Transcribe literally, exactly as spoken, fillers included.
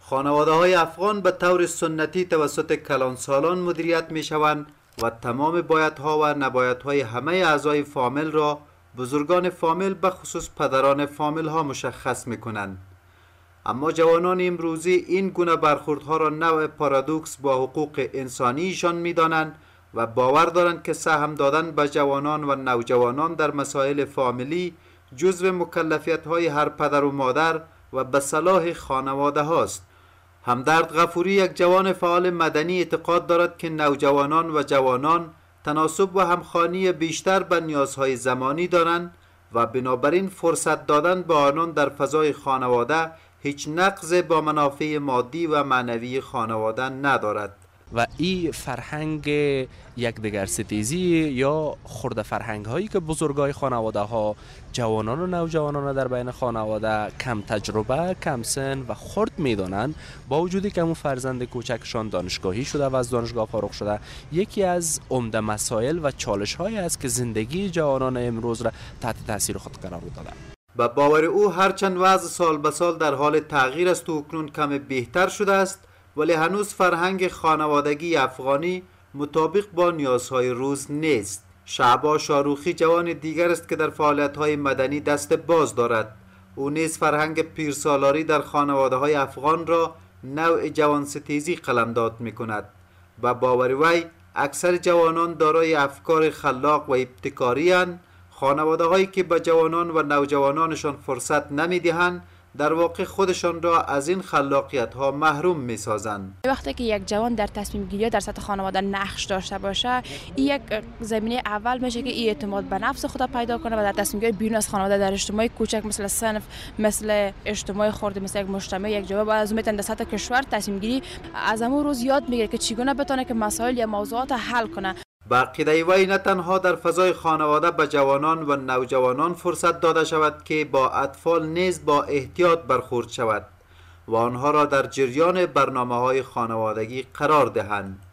خانواده های افغان به طور سنتی توسط کلانسالان مدیریت می شوند و تمام بایدها و نبایدهای همه اعضای فامیل را بزرگان فامیل به خصوص پدران فامیل ها مشخص می کنند. اما جوانان امروزی این گونه برخوردها را نوع پارادوکس با حقوق انسانیشان می دانند و باور دارند که سهم دادن به جوانان و نوجوانان در مسائل فامیلی جزو مکلفیت های هر پدر و مادر و به صلاح خانواده هاست. همدرد غفوری، یک جوان فعال مدنی، اعتقاد دارد که نوجوانان و جوانان تناسب و همخوانی بیشتر به نیازهای زمانی دارند و بنابراین فرصت دادن به آنان در فضای خانواده هیچ نقض با منافع مادی و معنوی خانواده ندارد. و این فرهنگ یک دگر ستیزی یا خورده فرهنگ هایی که بزرگای خانواده ها جوانان و نوجوانان در بین خانواده کم تجربه، کم سن و خرد میدانند، با وجودی که اون فرزند کوچکشان دانشگاهی شده و از دانشگاه فارغ شده، یکی از عمده مسائل و چالش هایی است که زندگی جوانان امروز را تحت تاثیر خود قرار داده. به باور او هرچند وضع سال به سال در حال تغییر است و اکنون کم بهتر شده است، ولی هنوز فرهنگ خانوادگی افغانی مطابق با نیازهای روز نیست. شعبا شاروخی جوان دیگر است که در فعالیت‌های مدنی دست باز دارد. او نیز فرهنگ پیرسالاری در خانواده‌های افغان را نوع جوانستیزی قلمداد می‌کند و باور وی اکثر جوانان دارای افکار خلاق و ابتکاری اند. خانواده‌هایی که به جوانان و نوجوانانشان فرصت نمی‌دهند در واقع خودشان را از این خلاقیت ها محروم می سازند. وقتی که یک جوان در تصمیم گیری در سطح خانواده نقش داشته باشه، این یک زمینه اول میشه که این اعتماد به نفس خود پیدا کنه و در تصمیم گیری بیرون از خانواده در اجتماع کوچک مثل صنف، مثل اجتماع خرد، مثل یک مجتمع یک جامعه، باید از اون در سطح کشور تصمیم گیری از همون روز یاد میگیره که چگونه بتونه که مسائل یا موضوعات حل کنه. با عقیده وی نه تنها در فضای خانواده به جوانان و نوجوانان فرصت داده شود که با اطفال نیز با احتیاط برخورد شود و آنها را در جریان برنامه‌های خانوادگی قرار دهند.